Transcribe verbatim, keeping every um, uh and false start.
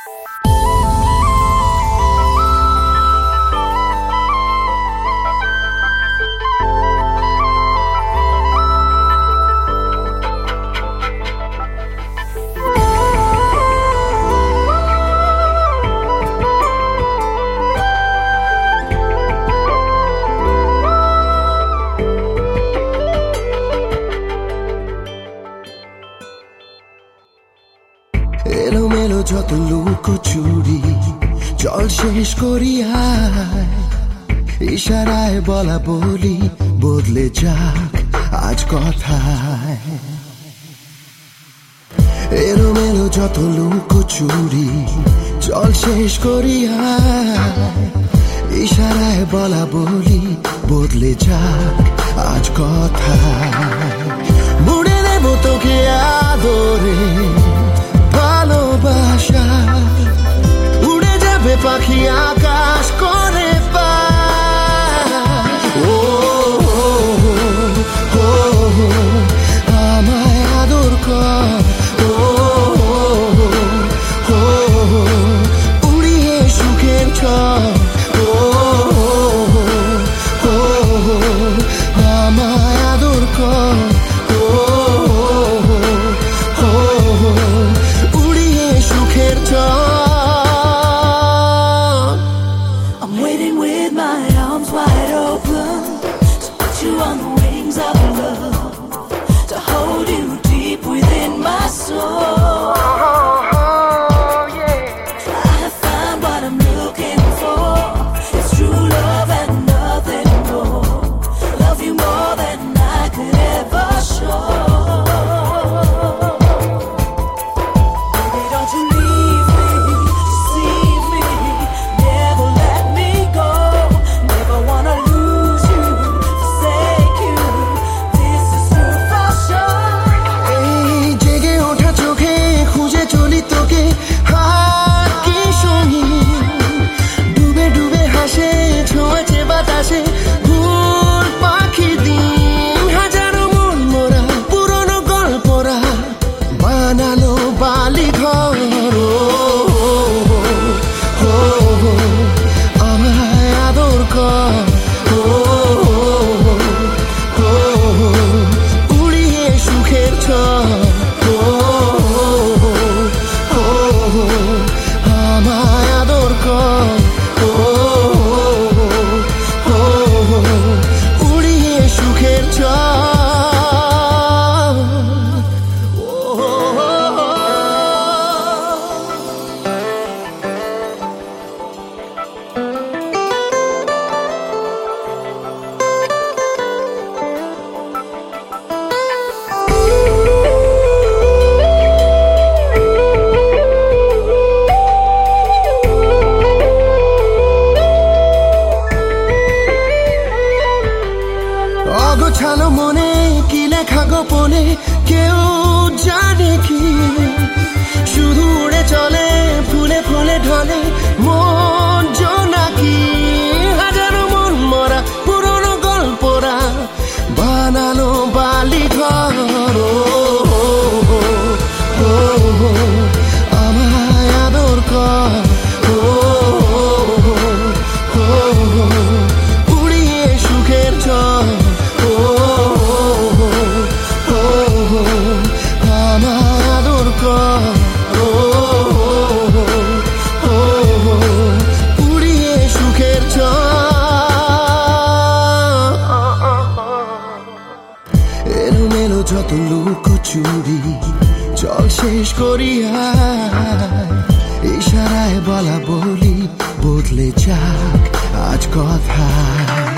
এলোমেলো যত লুকোচুরি চল শেষ করি হায়, ইশারায় বলা বলি বদলে যাক আজ কথায়। এলোমেলো যত লুকোচুরি চল শেষ করি হায়, ইশারায় বলা বলি বদলে যাক আজ কথায়। মুড়ে দেব তোকে আদরে ভালোবাসা, উড়ে যাবে পাখি আকাশ করে পায়। ও ও আমায় আদর কর, ও ও উড়িয়ে সুখের ছড়, ও ও আমায় আদর কর, I'm waiting with my arms wide open to put you on the wings of love, to hold you deep within my soul. I have found what I'm looking for. It's true love and nothing more. Love you more than I could ever show. অগোছালো মনে কি লেখা গোপনে কেউ জানে কি, শুধু উড়ে চলে ফুলে ফুলে ঢলে মন জোনাকি। হাজারো মন মরা পুরনো গল্পরা বানালো বালি ঘর, আমায় আদর কর, উড়িয়ে সুখের ছড়, আমায় আদর কর, উড়িয়ে সুখের ছড়। এলোমেলো যত লুকোচুরি চল শেষ করি হায়, ইশারায় বলা বলি বদলে যাক আজ কথায়।